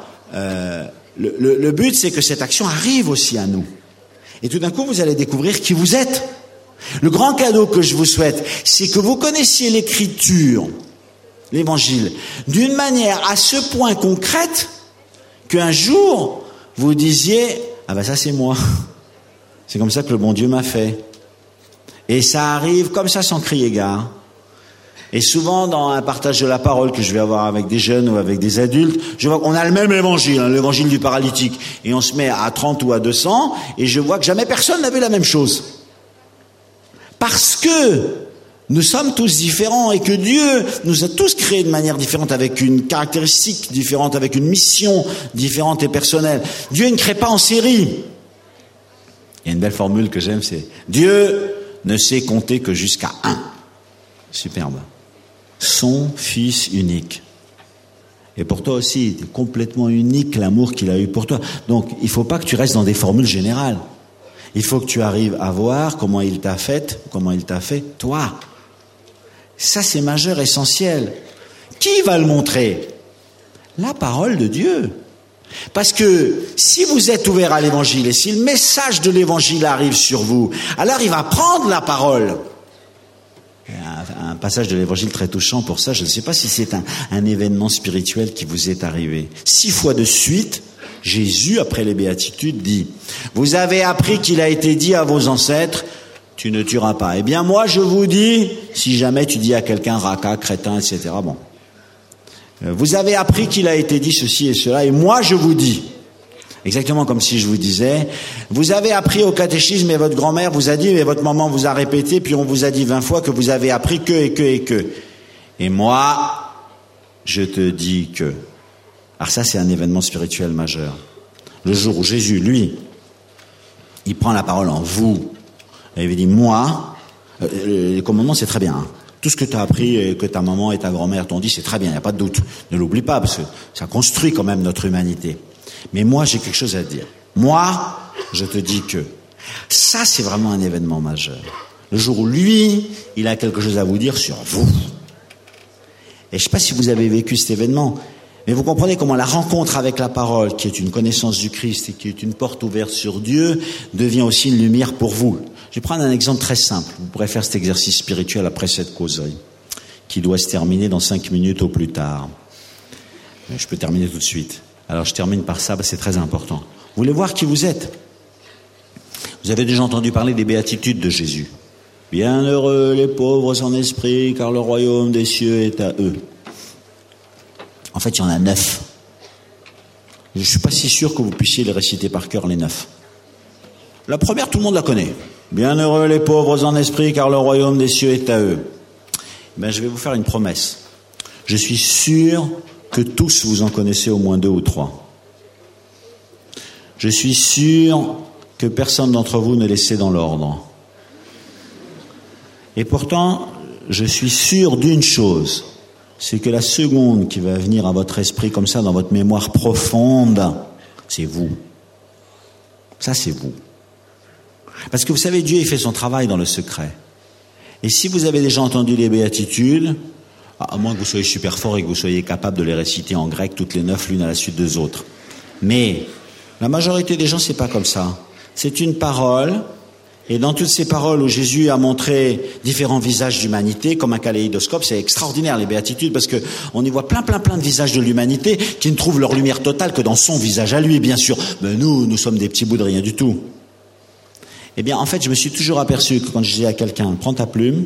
le but, c'est que cette action arrive aussi à nous. Et tout d'un coup, vous allez découvrir qui vous êtes. Le grand cadeau que je vous souhaite, c'est que vous connaissiez l'Écriture, l'Évangile, d'une manière à ce point concrète qu'un jour, vous disiez « Ah ben ça, c'est moi ». C'est comme ça que le bon Dieu m'a fait. Et ça arrive comme ça sans crier gare. Et souvent dans un partage de la parole que je vais avoir avec des jeunes ou avec des adultes, je vois qu'on a le même évangile, l'évangile du paralytique. Et on se met à 30 ou à 200 et je vois que jamais personne n'a vu la même chose. Parce que nous sommes tous différents et que Dieu nous a tous créés de manière différente, avec une caractéristique différente, avec une mission différente et personnelle. Dieu ne crée pas en série. Il y a une belle formule que j'aime, c'est « Dieu ne sait compter que jusqu'à 1 ». Superbe. Son Fils unique. Et pour toi aussi, c'est complètement unique l'amour qu'il a eu pour toi. Donc, il ne faut pas que tu restes dans des formules générales. Il faut que tu arrives à voir comment il t'a fait, toi. Ça, c'est majeur, essentiel. Qui va le montrer? La parole de Dieu. Parce que si vous êtes ouvert à l'évangile et si le message de l'évangile arrive sur vous, alors il va prendre la parole. Un passage de l'évangile très touchant pour ça, je ne sais pas si c'est un événement spirituel qui vous est arrivé. 6 fois de suite, Jésus, après les béatitudes, dit « Vous avez appris qu'il a été dit à vos ancêtres, tu ne tueras pas. Eh bien moi je vous dis, si jamais tu dis à quelqu'un raca, crétin, etc. Bon. Vous avez appris qu'il a été dit ceci et cela, et moi je vous dis, exactement comme si je vous disais, vous avez appris au catéchisme et votre grand-mère vous a dit, et votre maman vous a répété, puis on vous a dit 20 fois que vous avez appris que et que et que. Et moi, je te dis que. Alors ça, c'est un événement spirituel majeur. Le jour où Jésus, lui, il prend la parole en vous, et il dit, moi, les commandements, c'est très bien, hein. Tout ce que tu as appris et que ta maman et ta grand-mère t'ont dit, c'est très bien, il n'y a pas de doute. Ne l'oublie pas, parce que ça construit quand même notre humanité. Mais moi, j'ai quelque chose à te dire. Moi, je te dis que. Ça, c'est vraiment un événement majeur. Le jour où lui, il a quelque chose à vous dire sur vous. Et je ne sais pas si vous avez vécu cet événement, mais vous comprenez comment la rencontre avec la parole, qui est une connaissance du Christ et qui est une porte ouverte sur Dieu, devient aussi une lumière pour vous. Je vais prendre un exemple très simple. Vous pourrez faire cet exercice spirituel après cette causerie, qui doit se terminer dans 5 minutes au plus tard. Je peux terminer tout de suite. Alors je termine par ça, c'est très important. Vous voulez voir qui vous êtes? Vous avez déjà entendu parler des béatitudes de Jésus. Bienheureux les pauvres en esprit, car le royaume des cieux est à eux. En fait, il y en a 9. Je ne suis pas si sûr que vous puissiez les réciter par cœur, les 9. La première, tout le monde la connaît. Bienheureux les pauvres en esprit, car le royaume des cieux est à eux. Je vais vous faire une promesse. Je suis sûr que tous vous en connaissez au moins 2 ou 3. Je suis sûr que personne d'entre vous ne les sait dans l'ordre. Et pourtant, je suis sûr d'une chose, c'est que la seconde qui va venir à votre esprit comme ça, dans votre mémoire profonde, c'est vous. Ça, c'est vous. Parce que vous savez, Dieu, il fait son travail dans le secret. Et si vous avez déjà entendu les béatitudes, à moins que vous soyez super fort et que vous soyez capable de les réciter en grec, toutes les 9, l'une à la suite des autres. Mais la majorité des gens, c'est pas comme ça. C'est une parole. Et dans toutes ces paroles où Jésus a montré différents visages d'humanité, comme un kaléidoscope, c'est extraordinaire les béatitudes, parce que on y voit plein de visages de l'humanité qui ne trouvent leur lumière totale que dans son visage à lui, bien sûr. Mais nous sommes des petits bouts de rien du tout. Eh bien, en fait, je me suis toujours aperçu que quand je disais à quelqu'un, prends ta plume,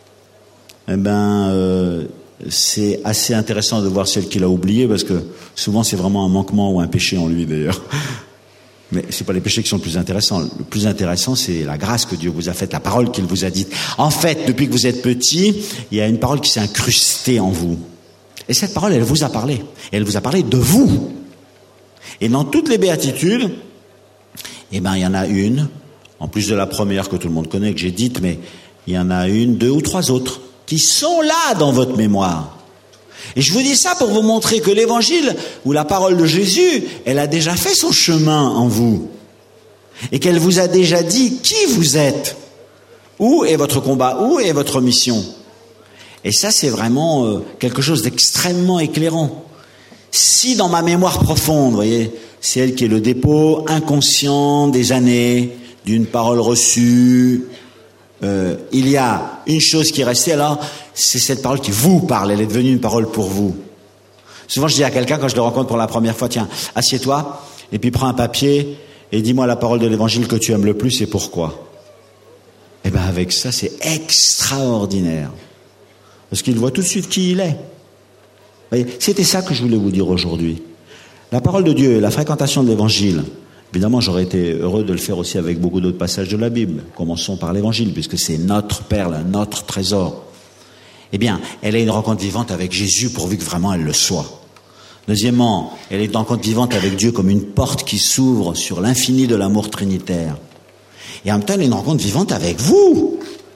c'est assez intéressant de voir celle qu'il a oubliée, parce que souvent c'est vraiment un manquement ou un péché en lui d'ailleurs. Mais c'est pas les péchés qui sont le plus intéressants. Le plus intéressant, c'est la grâce que Dieu vous a faite, la parole qu'il vous a dite. En fait, depuis que vous êtes petit, il y a une parole qui s'est incrustée en vous. Et cette parole, elle vous a parlé. Et elle vous a parlé de vous. Et dans toutes les béatitudes, il y en a une, en plus de la première que tout le monde connaît, que j'ai dite, mais il y en a une, 2 ou 3 autres, qui sont là dans votre mémoire. Et je vous dis ça pour vous montrer que l'évangile, ou la parole de Jésus, elle a déjà fait son chemin en vous. Et qu'elle vous a déjà dit qui vous êtes. Où est votre combat? Où est votre mission? Et ça, c'est vraiment quelque chose d'extrêmement éclairant. Si dans ma mémoire profonde, vous voyez, c'est elle qui est le dépôt inconscient des années, d'une parole reçue, il y a une chose qui est restée, alors c'est cette parole qui vous parle, elle est devenue une parole pour vous. Souvent je dis à quelqu'un quand je le rencontre pour la première fois, tiens, assieds-toi et puis prends un papier et dis-moi la parole de l'évangile que tu aimes le plus et pourquoi. Et avec ça c'est extraordinaire, parce qu'il voit tout de suite qui il est. Vous voyez, c'était ça que je voulais vous dire aujourd'hui. La parole de Dieu et la fréquentation de l'évangile. Évidemment, j'aurais été heureux de le faire aussi avec beaucoup d'autres passages de la Bible. Commençons par l'Évangile, puisque c'est notre perle, notre trésor. Eh bien, elle est une rencontre vivante avec Jésus, pourvu que vraiment elle le soit. Deuxièmement, elle est une rencontre vivante avec Dieu comme une porte qui s'ouvre sur l'infini de l'amour trinitaire. Et en même temps, elle est une rencontre vivante avec vous.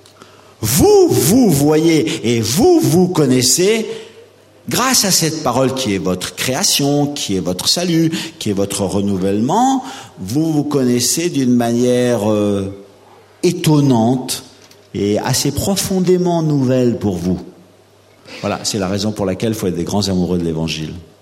Vous voyez, et vous connaissez, grâce à cette parole qui est votre création, qui est votre salut, qui est votre renouvellement, vous connaissez d'une manière étonnante et assez profondément nouvelle pour vous. Voilà, c'est la raison pour laquelle il faut être des grands amoureux de l'Évangile.